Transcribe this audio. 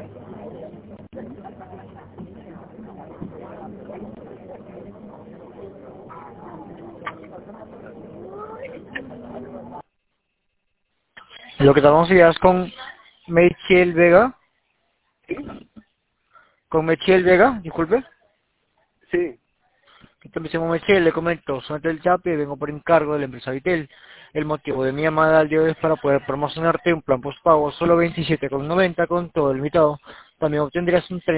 Lo que estamos ya es con Mechiel Vega. Con Mechiel Vega, disculpe. Sí. Entonces me llamo Mechiel, le comento, soy del Chape, vengo por encargo de la empresa Vitel. El motivo de mi llamada al día de hoy es para poder promocionarte un plan postpago solo 27,90 con todo el invitado. También obtendrías un